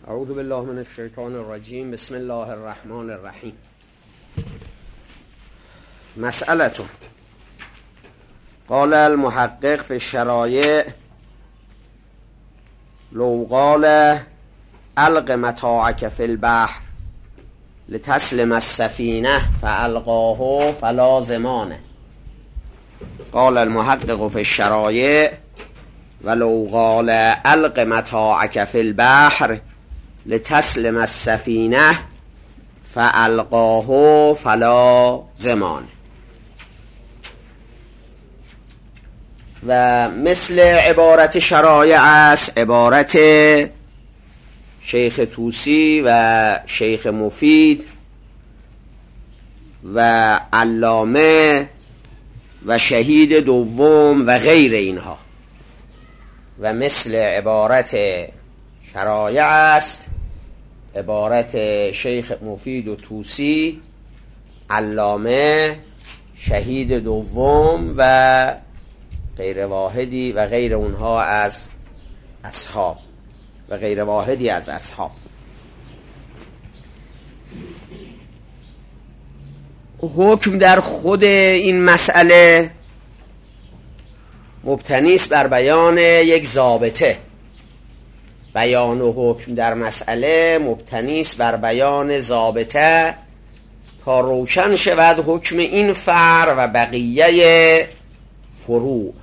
اعوذ بالله من الشیطان الرجیم. بسم الله الرحمن الرحیم. مسئله قال المحقق في الشرایع لو قال الق متاعك في البحر لتسلم السفینه فالقاه فلا ضمان. قال المحقق في الشرایع ولو قال الق متاعك في البحر لتسلم السفینه فالقاه فلا ضمان. و مثل عبارت شرایع است عبارت شیخ طوسی و شیخ مفید و علامه و شهید دوم و غیر اینها. و مثل عبارت شرایع است عبارت شیخ مفید و طوسی، علامه، شهید دوم و غیر واحدی و غیر اونها از اصحاب و غیر واحدی از اصحاب. حکم در خود این مسئله مبتنی است بر بیان یک ضابطه. بیان و حکم در مسئله مبتنی است بر بیان ضابطه تا روشن شود حکم این فرع و بقیه فروع.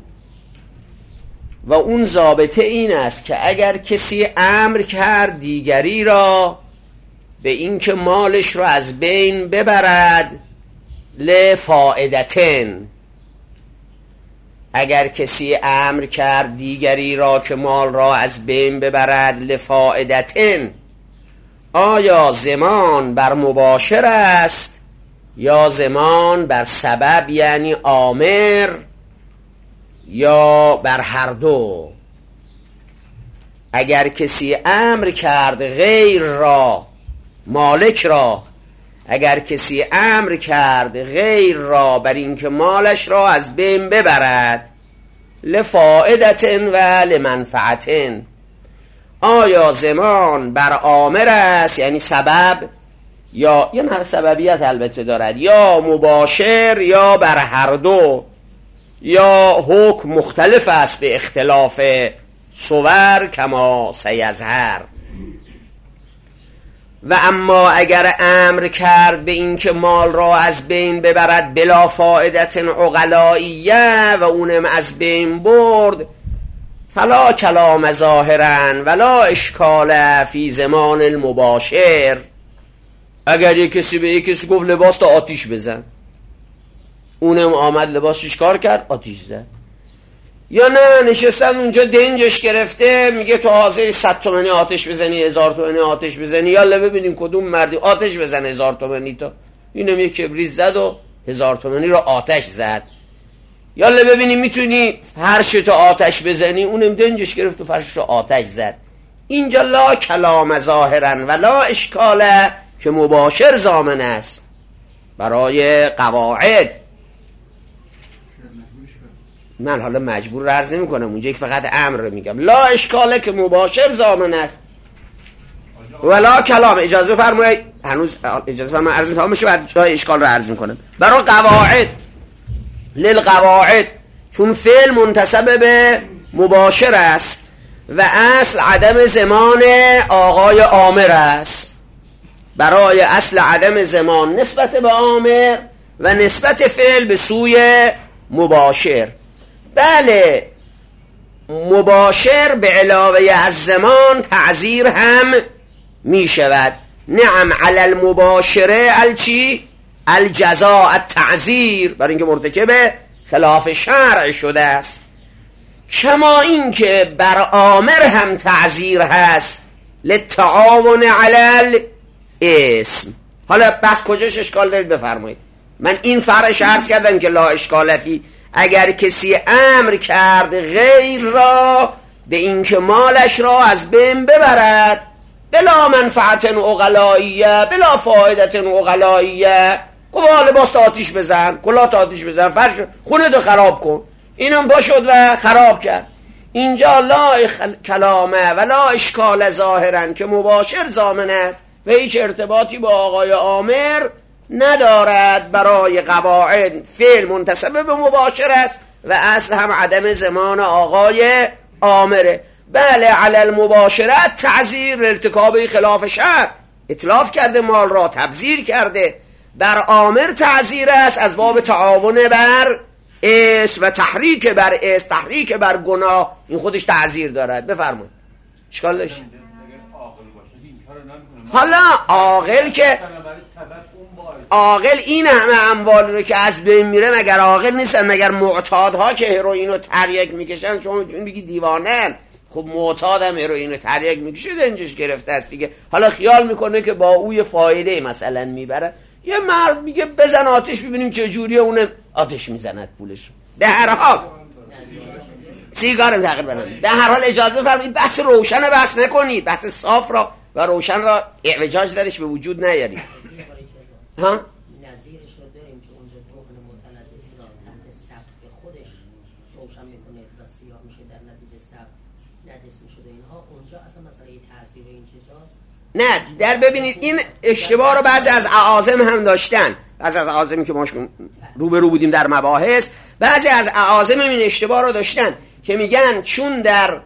و اون ضابطه این است که اگر کسی امر کرد دیگری را به این که مالش را از بین ببرد لفائدتن، اگر کسی امر کرد دیگری را که مال را از بین ببرد لفائدتن، آیا ضمان بر مباشر است یا ضمان بر سبب یعنی آمر یا بر هر دو؟ اگر کسی امر کرد غیر را، مالک را، اگر کسی امر کرد غیر را بر اینکه مالش را از بین ببرد لفائدتن و لمنفعتن، آیا ضمان بر آمر است یعنی سبب، یا یه نه سببیت البته دارد، یا مباشر یا بر هر دو، یا حکم مختلف است به اختلاف صور کما سیظهر. و اما اگر امر کرد به این که مال را از بین ببرد بلا فائدت عقلائیه و اونم از بین برد فلا کلام ظاهرا ولا اشکال فی زمان المباشر. اگر یک کسی به یک کسی گفت لباس تا آتیش بزن، اونم آمد لباسش کار کرد آتیش زد، یا نه نشستن اونجا دنجش گرفته میگه تو حاضری 100 تومانی آتش بزنی 1000 تومانی آتش بزنی، یالا ببینیم کدوم مردی آتش بزنه 1000 تومانی تا. اینم یک کبریت زد و 1000 تومانی رو آتش زد. یالا ببینیم میتونی فرشتو آتش بزنی، اونم دنجش گرفت و فرشش رو آتش زد. اینجا لا کلام ظاهرا ولا اشکال که مباشر ضامن است برای قواعد. من حالا مجبور رو عرض نمی کنم، اونجا یک فقط امر رو میگم. لا اشکاله که مباشر ضامن است ولا کلام. اجازه فرمایید، هنوز اجازه فرمایید عرض تمام شه بعد جای اشکال رو عرض میکنم. برای قواعد، للقواعد، چون فعل منتسب به مباشر است و اصل عدم ضمان آقای آمر است، برای اصل عدم ضمان نسبت به آمر و نسبت فعل به سوی مباشر. بله مباشر به علاوه از زمان تعزیر هم می شود. نعم علی المباشره الچی الجزاء التعزیر، برای اینکه مرتکب خلاف شرع شده است. کما اینکه بر آمر هم تعزیر هست للتعاون علی الاسم. حالا بس کجاش اشکال دارید بفرمایید. من این فرعش عرض کردم که لا اشکال فی. اگر کسی امر کرد غیر را به اینکه مالش را از بین ببرد بلا منفعت عقلائیه بلا فایدت عقلائیه، گفت لباس آتیش بزن، کلاه آتیش بزن، فرش خونه تو خراب کن، اینم با شد و خراب کرد، اینجا لا کلامه و لا اشکال ظاهرا که مباشر ضامن است و هیچ ارتباطی با آقای عامر ندارد. برای قواعد فعل منتسب به مباشر است و اصل هم عدم زمان آقای عامره. بله علی المباشرت تعزیر ارتکاب خلاف شرع، اتلاف کرده مال را، تبذیر کرده. بر عامر تعزیر است از باب تعاون بر اسم و تحریک بر اسم، تحریک بر گناه، این خودش تعزیر دارد. بفرمایید اشکال داشت؟ حالا عاقل که عاقل این همه اموال رو که از بین میره مگر عاقل نیستن؟ مگر معتادها که هروئین رو تریاک میکشن شما میتونید بگی دیوانن؟ خب معتاد هم هروئین رو تریاک میکشه دنجش گرفته است دیگه. حالا خیال میکنه که با او فایده مثلا میبره. یه مرد میگه بزن آتش ببینیم چه جوریه، اون آتش میزند پولش. در هر حال سیگارم تقریبا در هر حال اجازه فرمایید بحث روشن بحث نکنید، بحث صاف را و روشن را اعوجاج درش به وجود نیارید. ها نظیرش رو داریم که اونجا دهن متنجس را تحت سقف خودش روشن میکنه و سیاه میشه، در نتیجه سقف نجس میشه و اینها. اونجا اصلا مسئله تاثیر این چیزا نه. در ببینید این اشتباه رو بعضی از اعاظم هم داشتن، بعضی از اعاظمی که ما روبرو بودیم در مباحث، بعضی از اعاظم این اشتباه رو داشتن که میگن چون در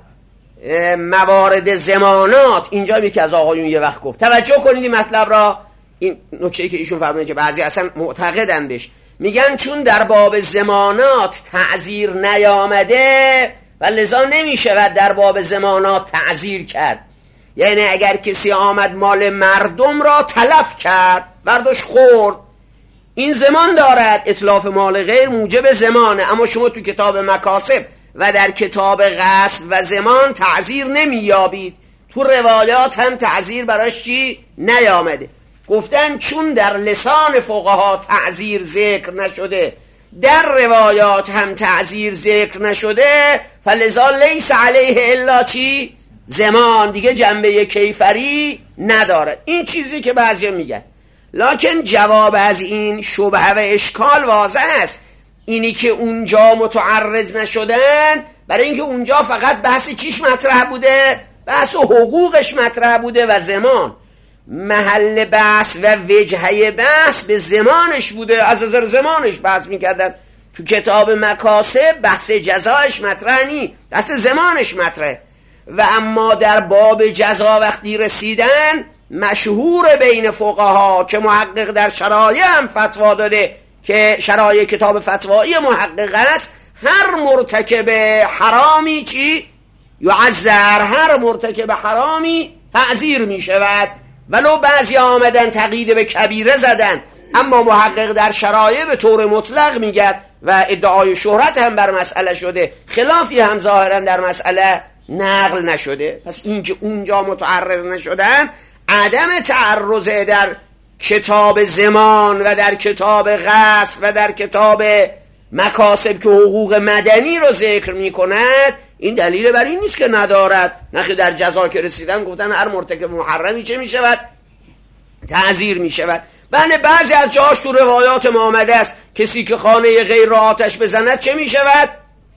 موارد زمانات، اینجا یکی از آقایون یه وقت گفت، توجه کنید این مطلب را، این نکته‌ای که ایشون فرمودن که بعضی اصلا معتقدن بهش، میگن چون در باب زمانات تعزیر نیامده و لذا نمیشه در باب زمانات تعزیر کرد. یعنی اگر کسی آمد مال مردم را تلف کرد، برداشت خورد، این زمان دارد، اتلاف مال غیر موجب زمانه. اما شما تو کتاب مکاسب و در کتاب غصب و زمان تعزیر نمیابید. تو روایات هم تعزیر براش چی نیامده. گفتن چون در لسان فقها تعزیر ذکر نشده، در روایات هم تعزیر ذکر نشده، فلذا لیس علیه الا چی؟ زمان. دیگه جنبه کیفری نداره. این چیزی که بعضیا میگن. لکن جواب از این شبهه و اشکال واضح است. اینی که اونجا متعرض نشدن برای اینکه اونجا فقط بحث چیش مطرح بوده؟ بحث حقوقش مطرح بوده و زمان. محل بحث و وجهه بحث به زمانش بوده، از نظر زمانش بحث میکردن. تو کتاب مکاسب بحث جزایش مطرح نی، بحث زمانش مطرح. و اما در باب جزا وقتی رسیدن، مشهور بین فقها که محقق در شرایع هم فتوا داده که شرایع کتاب فتوایی محقق است، هر مرتکب حرامی چی؟ یعذر، هر مرتکب حرامی تعزیر می شود. ولو بعضی آمدن تقیید به کبیره زدن، اما محقق در شرایع به طور مطلق میگه و ادعای شهرت هم بر مسئله شده، خلافی هم ظاهرا در مسئله نقل نشده. پس اینکه اونجا متعرض نشدن، عدم تعرض در کتاب زمان و در کتاب غصب و در کتاب مکاسب که حقوق مدنی رو ذکر می کند، این دلیل بر این نیست که ندارد. نخی در جزا که رسیدن گفتن هر مرتکب محرمی چه می شود؟ تعزیر می شود. بله بعضی از جاش تو روایات ما آمده است کسی که خانه غیر را آتش بزند چه می شود؟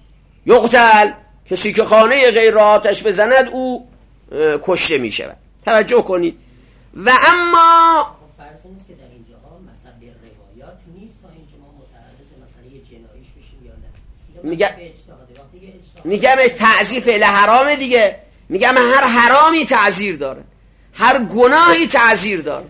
یقتل. کسی که خانه غیر را آتش بزند او کشته می شود. توجه کنید. و اما فرض نیست که در اینجا مثلا به روایات نیست تا اینکه ما متعرض مسئله جناییش بشیم یا نه. میگم تعزیر فعل حرامه دیگه. میگم هر حرامی تعزیر داره، هر گناهی تعزیر داره.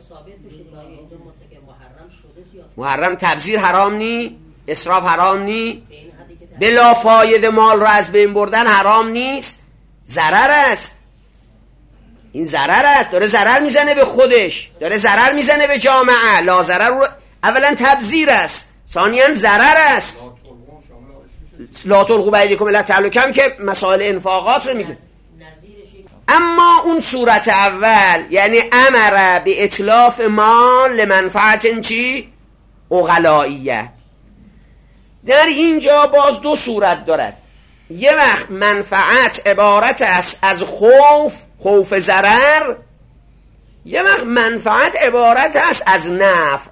محرم تبذیر حرام نی، اسراف حرام نی، بلا فایده مال رو از بین بردن حرام نیست، ضرر است. این ضرر است، داره ضرر میزنه به خودش، داره ضرر میزنه به جامعه. لا ضرر رو اولا تبذیر است، ثانیاً ضرر است. لا تلقوا بایدیکم الی التهلکه که مسائل انفاقات رو میگه. اما اون صورت اول یعنی امر به اتلاف مال لمنفعت چی؟ عقلائیه. در اینجا باز دو صورت دارد. یه وقت منفعت عبارت است از خوف ضرر، یه وقت منفعت عبارت است از نفع.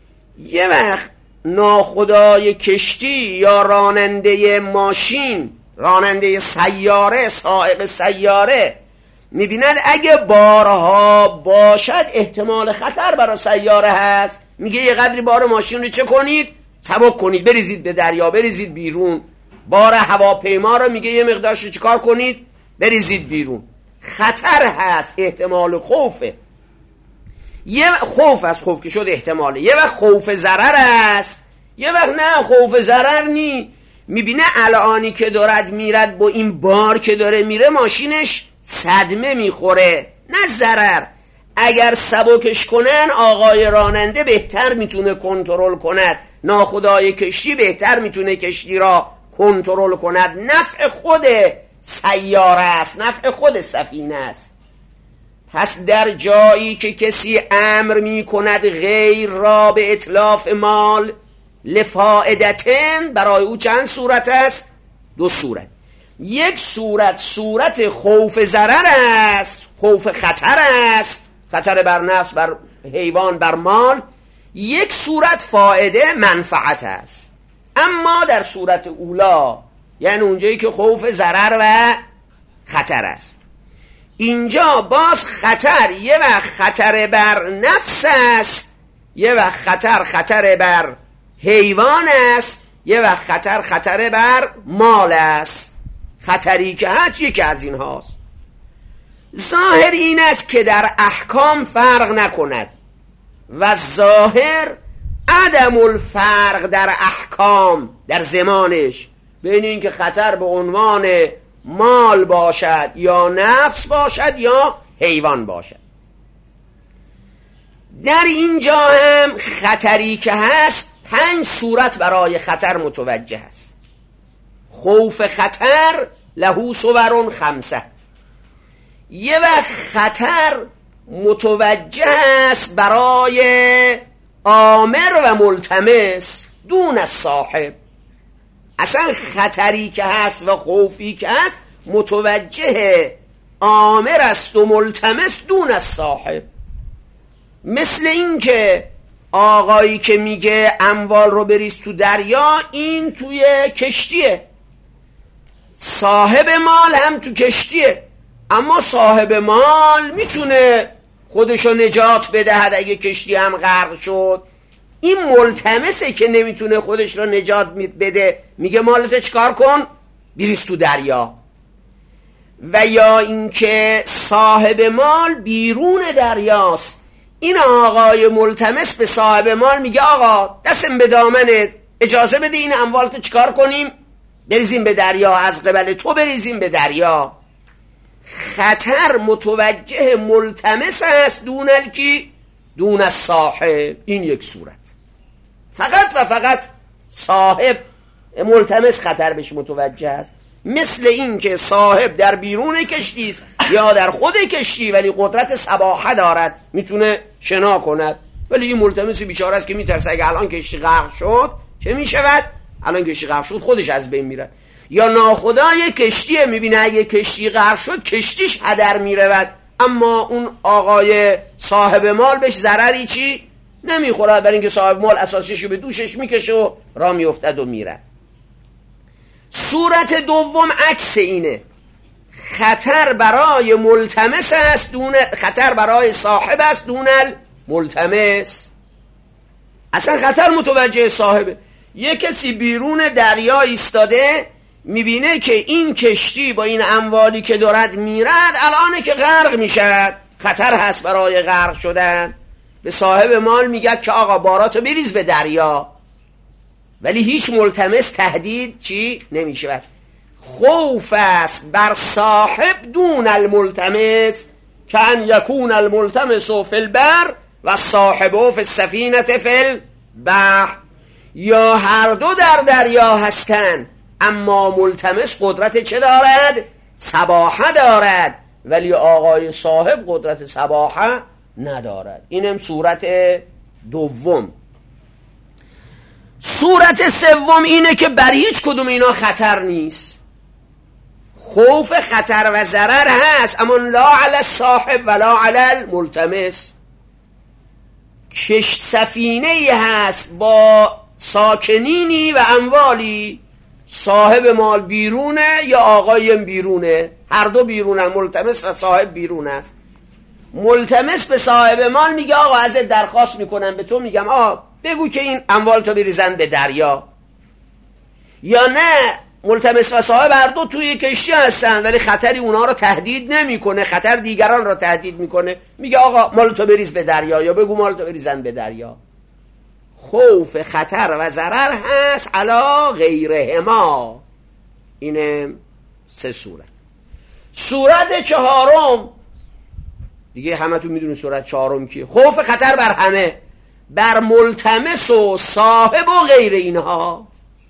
یه وقت ناخدای کشتی یا راننده ماشین راننده سیاره، سائق سیاره میبیند اگه بارها باشد احتمال خطر برای سیاره هست، میگه یه قدری بار ماشین رو چه کنید؟ سبک کنید، بریزید به دریا، بریزید بیرون. بار هواپیما رو میگه یه مقدارش رو چیکار کنید؟ بریزید بیرون. خطر هست، احتمال خوفه. یه خوف از خوف که شد احتماله، یه وقت خوف ضرر است، یه وقت نه خوف ضرر نی. میبینه الانی که دارد میرد با این بار که داره میره ماشینش صدمه میخوره، نه ضرر. اگر سبکش کنن آقای راننده بهتر میتونه کنترل کند، ناخدای کشتی بهتر میتونه کشتی را کنترل کند. نفع خود سیاره است، نفع خود سفینه است. پس در جایی که کسی امر می کند غیر را به اتلاف مال لفائدتن، برای او چند صورت است؟ دو صورت. یک صورت صورت خوف ضرر است، خوف خطر است، خطر بر نفس، بر حیوان، بر مال. یک صورت فائده منفعت است. اما در صورت اولا، یعنی اونجایی که خوف ضرر و خطر است، اینجا باز خطر یه وقت خطر بر نفس است، یه وقت خطر بر حیوان است، یه وقت خطر بر مال است. خطری که هست یکی از این هاست. ظاهر این است که در احکام فرق نکند و ظاهر عدم الفرق در احکام، در زمانش، بین این که خطر به عنوان مال باشد یا نفس باشد یا حیوان باشد. در اینجا هم خطری که هست 5 صورت برای خطر متوجه است. خوف خطر له صور 5. یه وقت خطر متوجه است برای آمر و ملتمس دون از صاحب. اصلا خطری که هست و خوفی که هست متوجه آمر است و ملتمس دون از صاحب. مثل این که آقایی که میگه اموال رو بریز تو دریا، این توی کشتیه، صاحب مال هم تو کشتیه، اما صاحب مال میتونه خودشو نجات بدهد اگه کشتی هم غرق شد. این ملتمسه که نمیتونه خودش رو نجات بده، میگه مالت چکار کن؟ بریز تو دریا. و یا اینکه صاحب مال بیرون دریاست، این آقای ملتمس به صاحب مال میگه آقا دستم به دامنت، اجازه بده این اموال تو چکار کنیم؟ بریزیم به دریا، از قبل تو بریزیم به دریا. خطر متوجه ملتمس است دون از صاحب. این یک صورت. فقط و فقط صاحب ملتمس خطر بهش متوجه است. مثل این که صاحب در بیرون کشتی است یا در خود کشتی ولی قدرت سباحه دارد، میتونه شنا کند، ولی این ملتمس بیچاره است که میترسه اگه الان کشتی غرق شد چه میشود؟ الان کشتی غرق شد خودش از بین میره. یا ناخدای کشتیه، میبینه اگه کشتی غرق شد کشتیش هدر میرود، اما اون آقای صاحب مال بهش ضرری چی نمیخورد، برای اینکه صاحب مال اساسیشو به دوشش میکشه و راه میافتد و میره. صورت دوم عکس اینه، خطر برای ملتمس است خطر برای صاحب است دون الملتمس. اصلا خطر متوجه صاحبه. یه کسی بیرون دریا ایستاده، میبینه که این کشتی با این اموالی که دارد میرد الانه که غرق میشد، خطر هست برای غرق شدن. به صاحب مال میگه که آقا باراتو بریز به دریا، ولی هیچ ملتمس تهدید چی نمیشود. خوف است بر صاحب دون الملتمس، کان یکون الملتمس فی البر و صاحب فی السفینه فی البحر. یا هر دو در دریا هستند اما ملتمس قدرت چه دارد؟ سباحه دارد، ولی آقای صاحب قدرت سباحه ندارد. اینم صورت دوم. صورت سوم اینه که بر هیچ کدوم اینا خطر نیست. خوف خطر و ضرر هست اما لا علی الصاحب ولا علی الملتمس. کشت سفینه هست با ساکنینی و اموالی، صاحب مال بیرونه یا آقای بیرونه؟ هر دو بیرونن، ملتمس و صاحب بیرون است. ملتمس به صاحب مال میگه آقا ازت درخواست میکنم، به تو میگم آقا بگو که این اموال تو بریزن به دریا. یا نه، ملتمس و صاحب هر دو توی کشتی هستن ولی خطری اونا رو تهدید نمیکنه، خطر دیگران رو تهدید میکنه، میگه آقا مال تو بریز به دریا یا بگو مال تو بریزن به دریا. خوف خطر و ضرر هست علا غیرهما. اینه 3 صورت. صورت 4 دیگه همتون میدونید صورت 4 کیه؟ خوف خطر بر همه، بر ملتمس و صاحب و غیر اینها.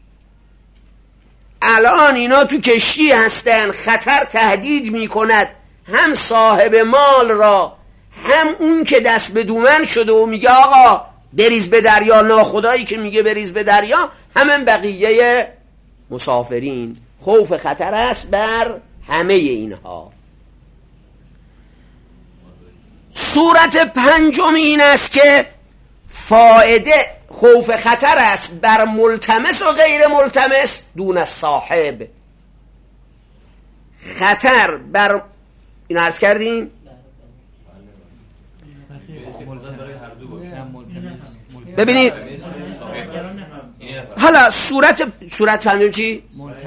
الان اینا تو کشتی هستن، خطر تهدید میکند هم صاحب مال را هم اون که دست به دومن شده و میگه آقا بریز به دریا، ناخدایی که میگه بریز به دریا، همین بقیه مسافرین. خوف خطر است بر همه اینها. صورت 5 این است که فائده خوف خطر است بر ملتمس و غیر ملتمس دون الصاحب. خطر بر این عرض کردیم ببینید. حالا صورت 5 چی؟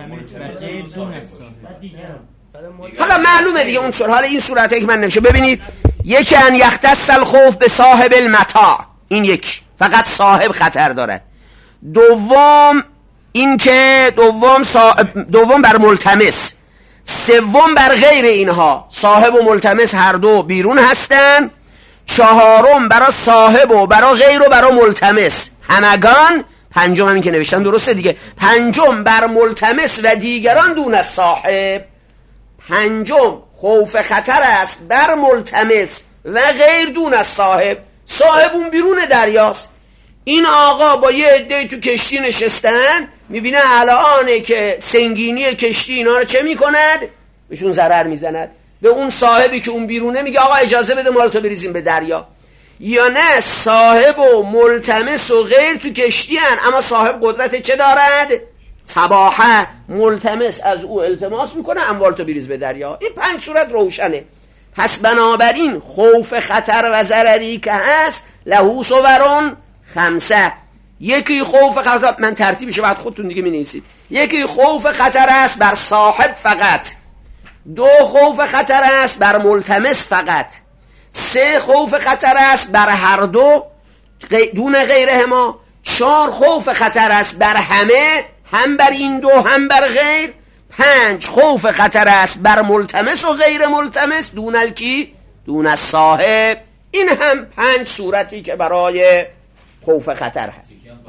حالا معلومه دیگه اون صورت. حالا این صورته که من نمیشه ببینید. یکی ان یختص الخوف به صاحب المتاع، این یک فقط صاحب خطر داره. دوم این که دوم بر ملتمس، سوم بر غیر اینها، صاحب و ملتمس هر دو بیرون هستن. 4 برای صاحب و برای غیر و برای ملتمس همگان. 5 همین که نوشتم درسته دیگه. 5 بر ملتمس و دیگران دون از صاحب. 5 خوف خطر است بر ملتمس و غیر دون از صاحب. صاحب اون بیرون دریاست. این آقا با یه عده تو کشتی نشستن، میبینه الان که سنگینی کشتی اینا رو چه میکند؟ بهشون ضرر میزند. به اون صاحبی که اون بیرونه میگه آقا اجازه بده مالتو بریزیم به دریا. یا نه، صاحب و ملتمس و غیر تو کشتی هن، اما صاحب قدرت چه دارد؟ صباحه. ملتمس از او التماس میکنه اموالتو بریز به دریا. این 5 صورت روشنه. پس بنابراین خوف خطر و ضرری که هست له صورون 5. یکی خوف خطر، من ترتیبش بعد خودتون دیگه می‌نویسید. یکی خوف خطر است بر صاحب فقط. 2 خوف خطر است بر ملتمس فقط. 3 خوف خطر است بر هر دو دون غیرهما. 4 خوف خطر است بر همه، هم بر این دو هم بر غیر. 5 خوف خطر است بر ملتمس و غیر ملتمس دون الکی دون الصاحب. این هم 5 صورتی که برای خوف خطر هست.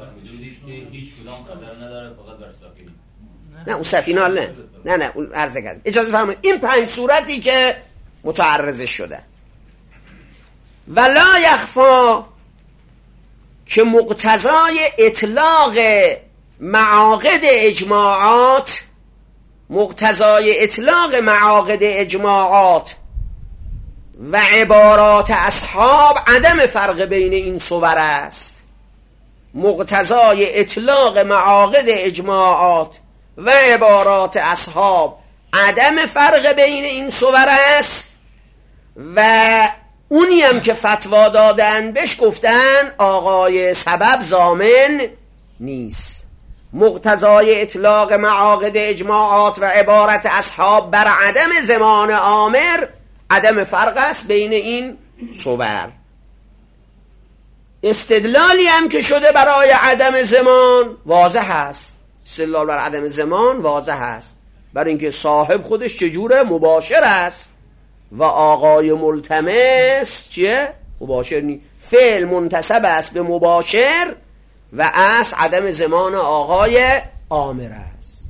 نه اون سفینه نه اون عرضه کردم. اجازه فرمایید. این 5 صورتی که متعرض شده. ولا یخفا که مقتضای اطلاق معاقد اجماعات، مقتضای اطلاق معاقد اجماعات و عبارات اصحاب عدم فرق بین این صور است. مقتضای اطلاق معاقد اجماعات و عبارات اصحاب عدم فرق بین این صور است و اونی هم که فتوا دادن بهش گفتن آقای سبب ضامن نیست. مقتضای اطلاق معاقد اجماعات و عبارت اصحاب بر عدم زمان آمر عدم فرق است بین این صور. استدلالی هم که شده برای عدم زمان واضح است. استدلال بر عدم زمان واضح است، برای اینکه صاحب خودش چجوره؟ مباشر است و آقای ملتمس چیه؟ مباشر نی. فعل منتسب است به مباشر و اصل عدم زمان آقای آمر است.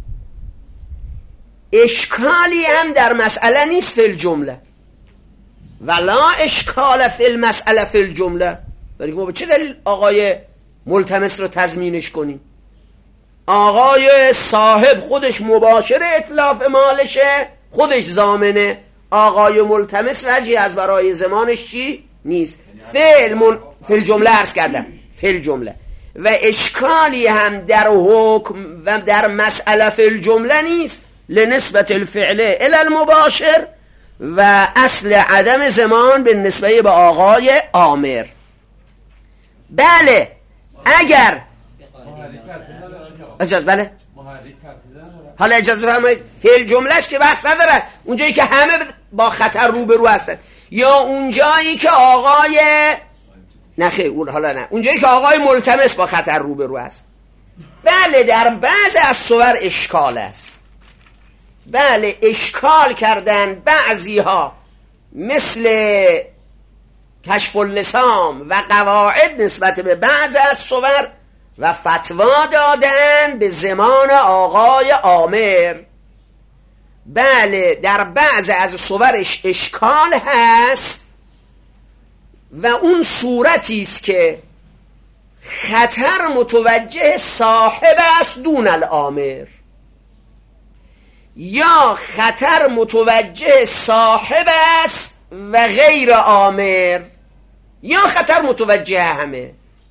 اشکالی هم در مسئله نیست فی الجمله. ولا اشکال فی المسئله فی الجمله. برای ما به چه دلیل آقای ملتمس رو تضمینش کنیم؟ آقای صاحب خودش مباشر اتلاف مالشه، خودش ضامنه. آقای ملتمس وجهی از برای زمانش چی؟ نیست. فی الجمله عرض کردم. فی الجمله و اشکالی هم در حکم و در مسئله فی الجمله نیست، لنسبت الفعله الی المباشر و اصل عدم زمان به نسبه به آقای آمر. بله اگر بله حالا اجازه فرمایید فعل جملهش که بحث نداره، اونجایی که همه با خطر روبرو هستن یا اونجایی که آقای اونجایی که آقای ملتمس با خطر روبرو است. بله در بعض از صور اشکال است، بله اشکال کردن بعضی ها مثل کشف اللسام و قواعد نسبت به بعض از صور و فتوا دادن به زمان آقای آمر. بله در بعض از صورش اشکال هست و اون صورتی است که خطر متوجه صاحب است دون الآمر، یا خطر متوجه صاحب است و غیر آمر، یا خطر متوجه همه.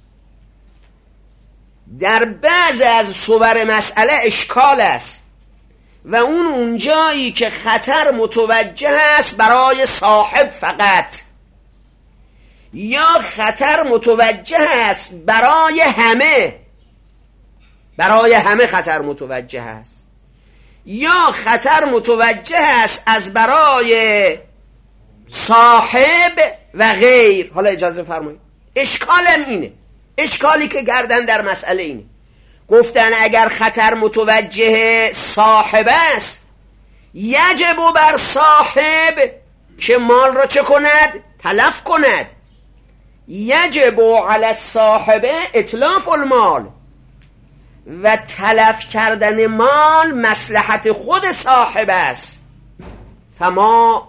در بعض از صور مسئله اشکال است و اونجایی که خطر متوجه است برای صاحب فقط، یا خطر متوجه است برای همه، برای همه خطر متوجه است، یا خطر متوجه است از برای صاحب و غیر. حالا اجازه فرمایید اشکالم اینه، اشکالی که گردن در مسئله اینه، گفتن اگر خطر متوجه صاحب است یجب بر صاحب که مال را چه کند؟ تلف کند. یجب علی الصاحب اتلاف المال، و تلف کردن مال مصلحت خود صاحب است. فلا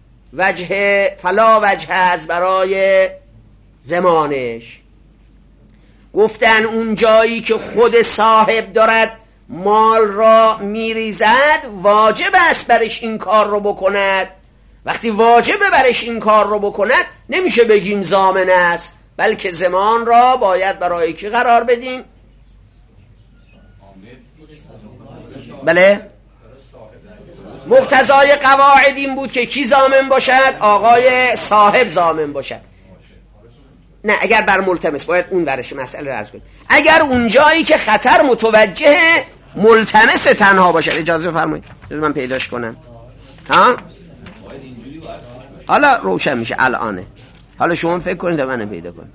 وجه از برای زمانش. گفتن اون جایی که خود صاحب دارد مال را میریزد واجب است برش این کار رو بکند. وقتی واجب برش این کار رو بکند نمیشه بگیم ضامن است، بلکه زمان را باید برای کی قرار بدیم؟ بله مقتضای قواعد این بود که کی ضامن باشد؟ آقای صاحب ضامن باشد. نه اگر بر ملتمس باید اون ورش مسئله رو عرض کنیم. اگر اون جایی که خطر متوجه ملتمس تنها باشد، اجازه فرمایید من پیداش کنم. ها حالا روشن میشه الانه، حالا شما فکر کنید من پیدا کنم.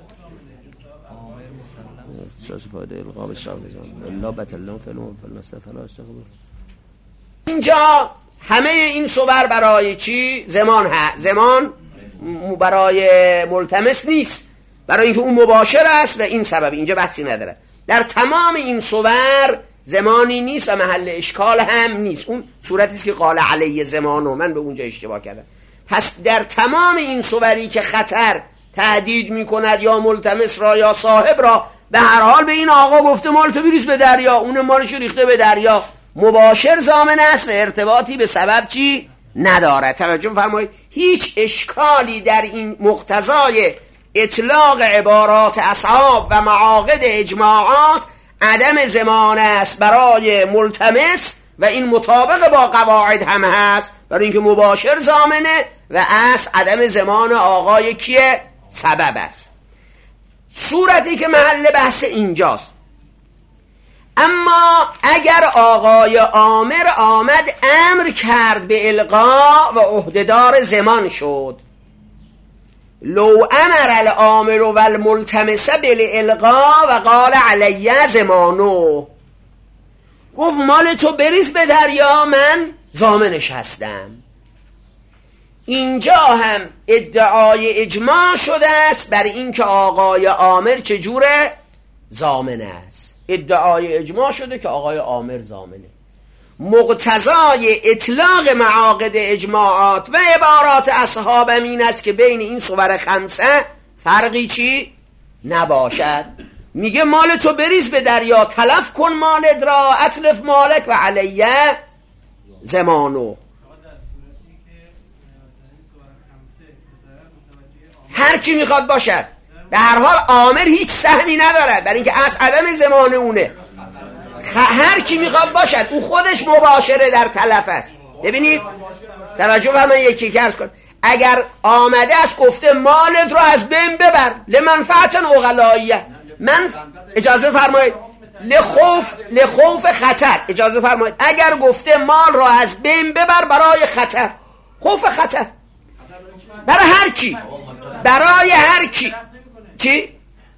اینجا همه این صور برای چی؟ زمان برای ملتمس نیست، برای اینکه اون مباشر است و این سبب اینجا بحثی نداره. در تمام این صور زمانی نیست و محل اشکال هم نیست. اون صورتی است که قال علیه زمانو، من به اونجا اشتباه کردم. پس در تمام این صوری که خطر تهدید میکند یا ملتمس را یا صاحب را، به هر حال به این آقا گفته مال تو بریز به دریا، اون مالش ریخته به دریا، مباشر ضامن است و ارتباطی به سبب چی ندارد. توجه فرمایید هیچ اشکالی در این مقتضای اطلاق عبارات اصحاب و معاقد اجماعات عدم زمان است برای ملتمس و این مطابق با قواعد هم هست، برای اینکه مباشر ضامنه و اصل عدم زمان آقای کیه؟ سبب است. صورتی که محل بحث اینجاست. اما اگر آقای آمر آمد امر کرد به القا و عهدهدار زمان شد، لو امر الامر و الملتمس بالالقا و قال علیه زمانو، گفت مال تو بریز به دریا من ضامنش هستم. اینجا هم ادعای اجماع شده است بر اینکه آقای آمر چجوره؟ ضامن است. ادعای اجماع شده که آقای آمر ضامنه. مقتضای اطلاق معاقد اجماعات و عبارات اصحاب این است که بین این صور خمسه فرقی چی نباشد. میگه مال تو بریز به دریا، تلف کن مالت را، اتلف مالک و علیه زمانو. هر کی میخواد باشد به هر حال عامر هیچ سهمی ندارد، برای اینکه از عدم زمان اونه. هر کی میخواد باشد، او خودش مباشره در تلف است. ببینید توجه فرمایید، یکی که عرض کنم، اگر آمده است گفته مالت رو از بین ببر لمنفعت عقلائیه، من اجازه فرمایید لخوف خطر، اجازه فرمایید، اگر گفته مال رو از بین ببر برای خطر، خوف خطر برای هر کی، برای هر کی، چی؟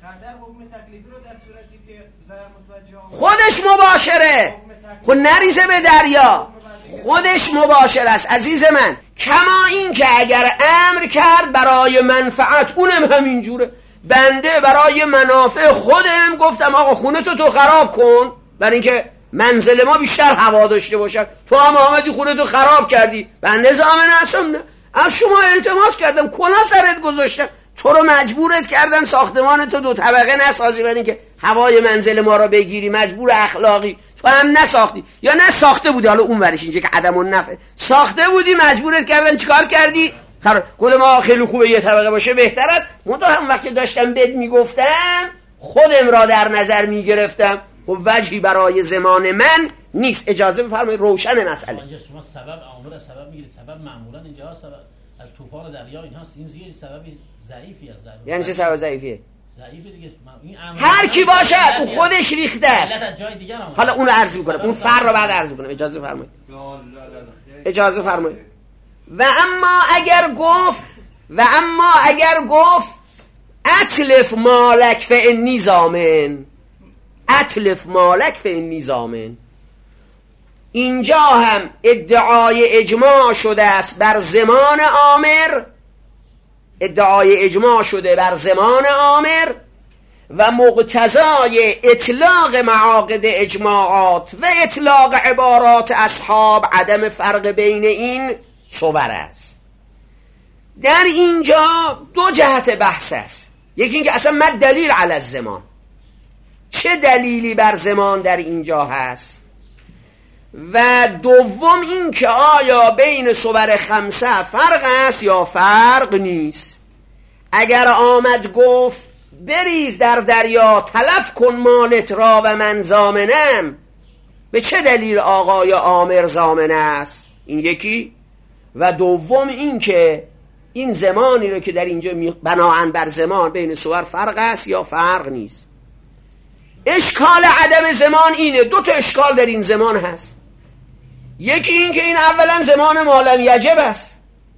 خودش مباشره، خود نریزه به دریا، خودش مباشر است عزیز من. کما این که اگر امر کرد برای منفعت، اونم همینجوره، بنده برای منافع خودم گفتم آقا خونه تو خراب کن برای اینکه منزل ما بیشتر هوا داشته باشد، تو هم آمدی خونه تو خراب کردی، بنده ضامن هستم نه، از شما التماس کردم کلا سرت گذاشتم، تو رو مجبورت کردن ساختمان تو 2 طبقه نسازی برای اینکه هوای منزل ما رو بگیری، مجبور اخلاقی، تو هم نساختی یا نساخته بودی، حالا اون ورش اینجا که عدم النفع، ساخته بودی مجبورت کردن چیکار کردی؟ خود ما خیلی خوبه یه طبقه باشه بهتر است، منتها هم وقتی داشتم بد میگفتم خودم را در نظر میگرفتم، خب وجهی برای زمان من نیست. اجازه بفرمایید روشن مسئله. اینجا شما سبب عامل سبب میگیرید، سبب معمولا اینجا سبب از طوفان دریا اینهاست، این یه سببی ضعیفی از ضرورت. یعنی چه سبب ضعیفیه؟ ضعیفه دیگه، این هر کی باشد او خودش ریخته است. حالا اون رو عرض میکنم، اون فر رو بعد عرض میکنم، اجازه فرمایید. اجازه فرمایید. و اما اگر گفت اتلف مالک فانی ضامن، اتلف مالک فانی ضامن، اینجا هم ادعای اجماع شده است بر زمان عامر، ادعای اجماع شده بر زمان عامر و مقتضای اطلاق معاقد اجماعات و اطلاق عبارات اصحاب عدم فرق بین این صور است. در اینجا 2 جهت بحث است، یکی اینکه اصلا ما دلیل علی الزمان، چه دلیلی بر زمان در اینجا هست، و دوم این که آیا بین صور 5 فرق است یا فرق نیست. اگر آمد گفت بریز در دریا تلف کن مالت را و من ضامنم، به چه دلیل آقای عامر ضامن است؟ این یکی. و دوم این که این زمانی رو که در اینجا بناهن بر زمان بین صور فرق است یا فرق نیست. اشکال عدم زمان اینه، 2 تا اشکال در این زمان هست. یکی این که این اولا زمان مالم یجب است،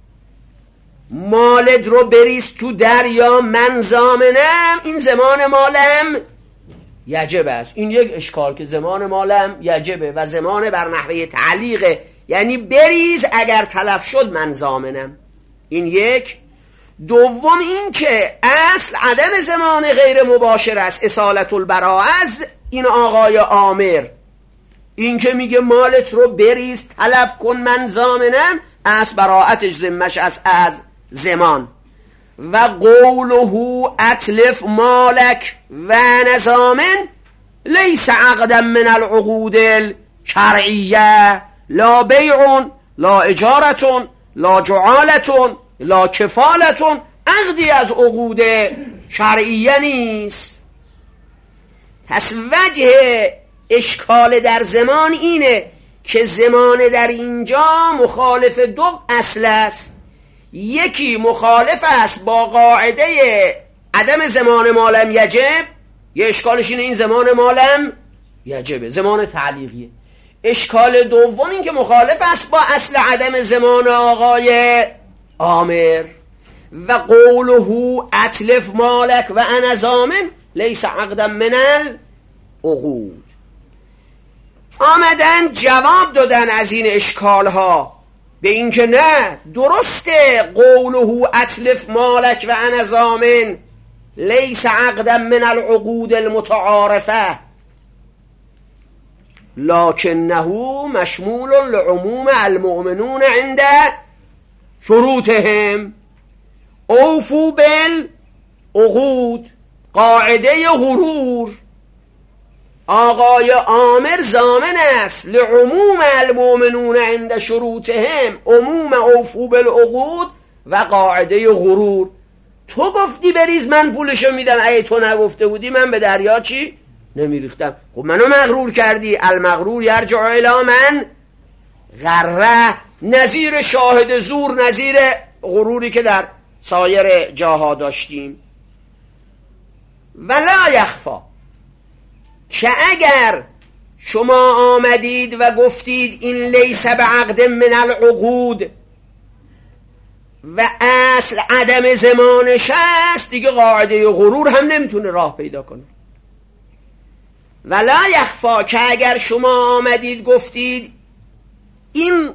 مالت رو بریز تو دریا من ضامنم، این زمان مالم یجب است. این یک اشکال که زمان مالم یجبه و زمان بر نحوه تعلیقه، یعنی بریز اگر تلف شد من ضامنم. این یک. دوم این که اصل عدم زمان غیر مباشر است، اصالت البراء از این آقای عامر، این که میگه مالت رو بریز تلف کن من ضامنم، اصل براءتش ذمش است از زمان. و قوله اتلف مالک و نظامن لیس عقدا من العقود الشرعیه، لا بیع لا اجارة لا جعالة لا کفالة، عقدی از عقود شرعیه نیست. پس وجه اشکال در زمان اینه که زمان در اینجا مخالف 2 اصل است. یکی مخالف است با قاعده عدم زمان مالم یجب، یه اشکالش اینه این زمان مالم یجبه، زمان تعلیقیه. اشکال دوم این که مخالف است با اصل عدم زمان آقای عامر. و قوله اتلف مالک و انا ضامن لیس عقدا من العقود. آمدن جواب دادن از این اشکال ها به این که نه درسته قوله اتلف مالک و انا ضامن لیس عقدا من العقود المتعارفه، لکنه مشمول لعموم المؤمنون عند شروطهم، اوفو بالعقود. قاعده غرور، آقای عامر ضامن است لعموم المؤمنون عند شروطهم، عموم اوفو بالعقود و قاعده غرور. تو گفتی بریز من پولشو میدم، اگه تو نگفته بودی من به دریا چی نمیریختم. خب منو مغرور کردی. المغرور یرجع الی من غره، نظیر شاهد زور، نظیر غروری که در سایر جاها داشتیم. ولا یخفا، که اگر شما آمدید و گفتید این لیس بعقد من العقود و اصل عدم زمانش است، دیگه قاعده غرور هم نمیتونه راه پیدا کنه. ولا یخفا، که اگر شما آمدید گفتید این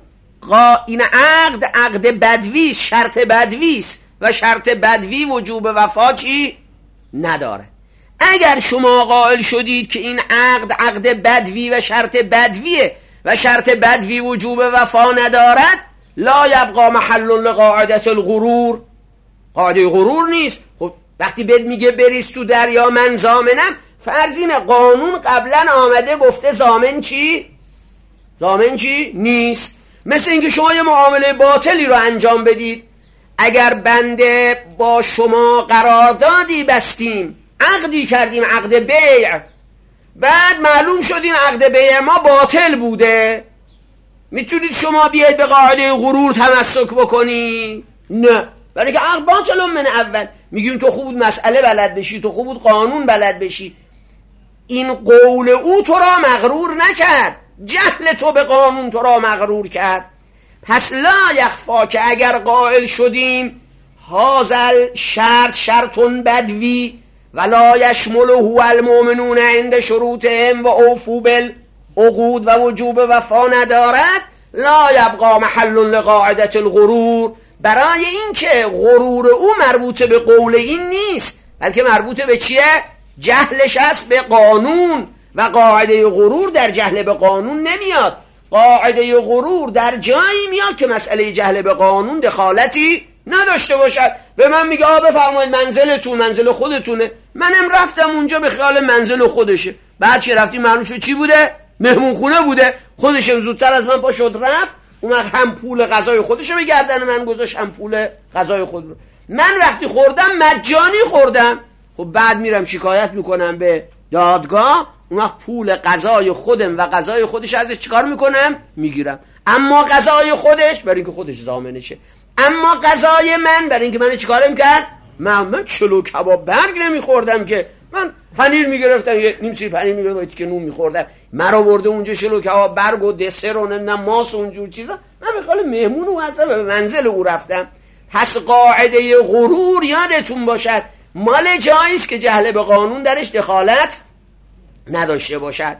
عقد بدویست، شرط بدویست و شرط بدوی وجوب وفا چی نداره. اگر شما قائل شدید که این عقد بدوی و شرط بدویه و شرط بدوی وجوب وفا ندارد، لا یبقا محل لقاعده الغرور، قاعده غرور نیست. خب وقتی بهت میگه بریز تو دریا من ضامنم، فرضین قانون قبلا آمده گفته ضامن چی نیست. مثل اینکه شما یه معامله باطلی رو انجام بدید. اگر بنده با شما قراردادی بستیم، عقدی کردیم، عقد بیع، بعد معلوم شد این عقد بیع ما باطل بوده، میتونید شما بیاید به قاعده غرور تمسک بکنی؟ نه، برای که عقد باطل من اول. میگیم تو خوب بود مسئله بلد بشی، تو خوب بود قانون بلد بشی. این قول او تو را مغرور نکرد، جهل تو به قانون تو را مغرور کرد. پس لا یخفا، که اگر قائل شدیم هازل شرط بدوی ولا یشمله المؤمنون عند شروطهم و اوفوا بالعقود و وجوب وفا ندارد، لا یبقا محل لقاعده الغرور، برای اینکه غرور او مربوط به قول این نیست، بلکه مربوط به چیه؟ جهلش است به قانون. و قاعده غرور در جهل به قانون نمیاد. قاعده غرور در جایی میاد که مسئله جهل به قانون دخالتی نداشته باشد. به من میگه بفرمایید منزل خودتونه، منم رفتم اونجا به خیال منزل خودشه، بعد که رفتیم معلوم شد چی بوده؟ مهمون خونه بوده. خودشم زودتر از من پا شد رفت، اون وقت هم پول غذای خودشو به گردن من گذاشت، هم پول غذای خود رو. من وقتی خوردم مجانی خوردم، خب بعد میرم شکایت میکنم به دادگاه، اون وقت پول غذای خودم و غذای خودش ازش چیکار میکنم؟ میگیرم. اما غذای خودش برای اینکه خودش ضامنشه، اما غذای من برای اینکه من چیکارم کرد؟ من چلو کباب برگ نمیخوردم که، من پنیر میگرفتم، یه نیم سیر پنیر میگرفتم که نون میخوردم، مرا برده اونجا چلو کباب برگ و دسر و نمیدونم ماس و اونجور چیزا، من به خاطر مهمون و اصلا به منزل او رفتم. پس قاعده غرور یادتون باشد مال جاییست که جهل به قانون درش دخالت نداشته باشد.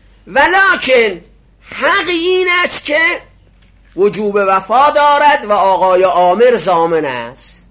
ولکن حق این است که وجوب وفا دارد و آقای عامر ضامن است.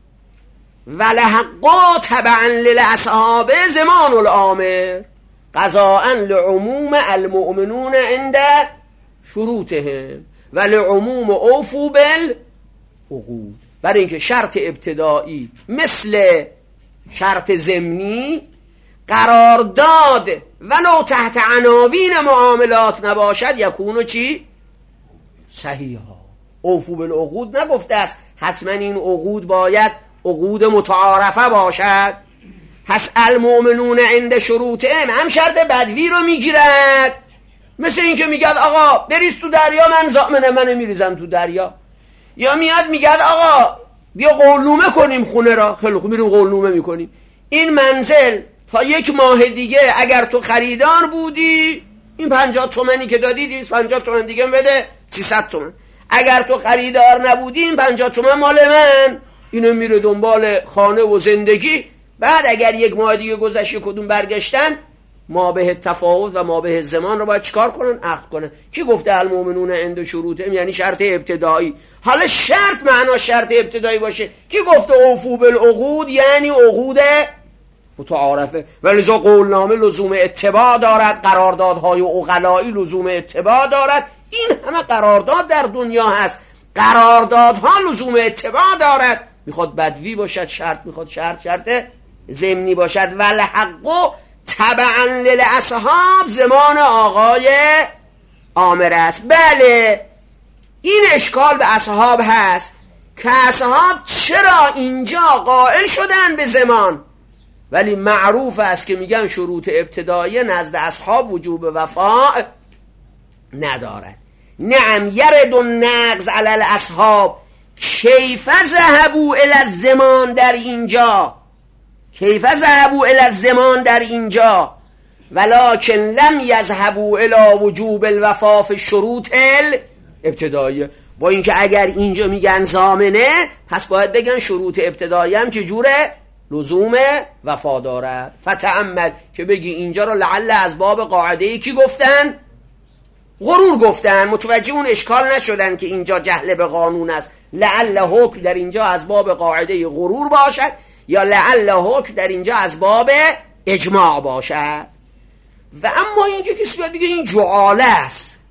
ولحقا تبعا للاصحاب زمان العامر قضاء لعموم المؤمنون عند شروطهم و لعموم اوفوا بالعقود. برای اینکه شرط ابتدایی مثل شرط ضمنی قرارداد ولو تحت عناوین معاملات نباشد یکونو چی؟ صحیحا. اوفوا بالعقود نگفته است حتما این عقود باید عقود متعارفه باشد. پس المؤمنون عند شروطهم هم شرط بدوی رو میگیرد، مثل این که میگد آقا بریز تو دریا من ضامنم، من میریزم تو دریا. یا میاد میگد آقا بیا قولنومه کنیم خونه را، خیلی خوب میریم قولنومه میکنیم، این منزل تا 1 ماه دیگه اگر تو خریدار بودی این 50 تومنی که دادی 250 تومن دیگه بده 300 تومن، اگر تو خریدار نبودی این 50 تومن مال من. اینو میره دنبال خانه و زندگی. بعد اگر 1 ماه دیگه گذشت کدوم برگشتن، ما به تفاوت و ما به زمان رو باید چیکار کنن؟ عقد کنن. کی گفته المؤمنون عند شروطهم یعنی شرط ابتدایی؟ حالا شرط معنا شرط ابتدایی باشه. کی گفته اوفوا بالعقود یعنی عقود متعارفه؟ ولذا قولنامه لزوم اتباع دارد، قراردادهای عقلایی لزوم اتباع دارد. این همه قرارداد در دنیا هست، قراردادها لزوم اتباع دارد. میخواد بدوی باشد شرط، میخواد شرط ضمنی باشد. ولحق تبعا للاصحاب زمان آقای عامر است. بله این اشکال به اصحاب هست که اصحاب چرا اینجا قائل شدن به زمان، ولی معروف است که میگن شروط ابتدایی نزد اصحاب وجوب وفاء ندارد. نعم یرد النقض علی الاصحاب، کیف ذهبوا الی الزمان در اینجا، کیف ذهبوا الی الزمان در اینجا، ولکن لم یذهبوا الی وجوب الوفاء فی الشروط الابتدائیه. با اینکه اگر اینجا میگن ضامنه، پس باید بگن شروط ابتدایی هم چجوره؟ لزوم وفا دارد. فتأمل که بگی اینجا رو لعل از باب قاعده‌ای کی گفتن؟ غرور گفتن، متوجه اون اشکال نشدن که اینجا جهل به قانون است. لعل حکم در اینجا از باب قاعده غرور باشد، یا لعل حکم در اینجا از باب اجماع باشد. و اما اینجا کسی باید بگه این جعاله است،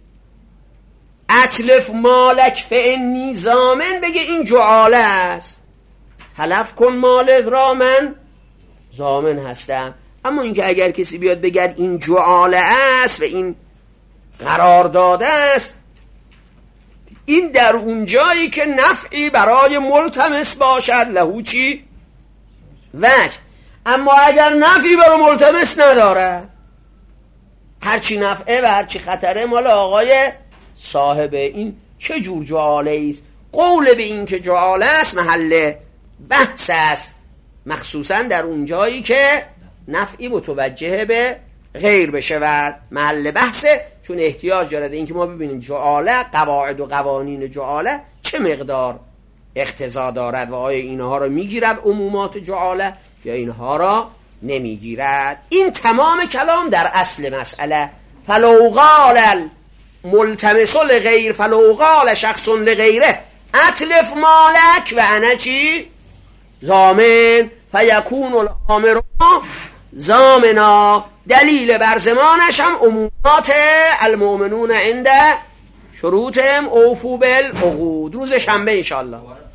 اتلف مالک فانی ضامن، بگه این جعاله است، تلف کن مالت را من ضامن هستم. اما اینکه اگر کسی بیاد بگه این جعاله است و این قرار داده است، این در اون جایی که نفعی برای ملتمس باشد لهو چی؟ وجه. اما اگر نفعی برای ملتمس نداره، هرچی نفعه و هرچی خطره مال آقای صاحبه، این چه جور جعاله است؟ قول به این که جعاله است محل بحث است، مخصوصا در اون جایی که نفعی متوجه به غیر بشود، محل بحثه. چون احتیاج داره این که ما ببینیم جعاله، قواعد و قوانین جعاله چه مقدار اقتضا دارد و آیا اینها را میگیرد عمومات جعاله یا اینها را نمیگیرد. این تمام کلام در اصل مسئله. فلو قال الملتمس لغیر، فلو قال شخص لغیره اتلف مالک و انا چی؟ ضامن، فیکون الامر ضامنا. دلیل بر زمانش هم عمومات المؤمنون عند شروطهم اوفوا بالعقود. روز شنبه انشاءالله.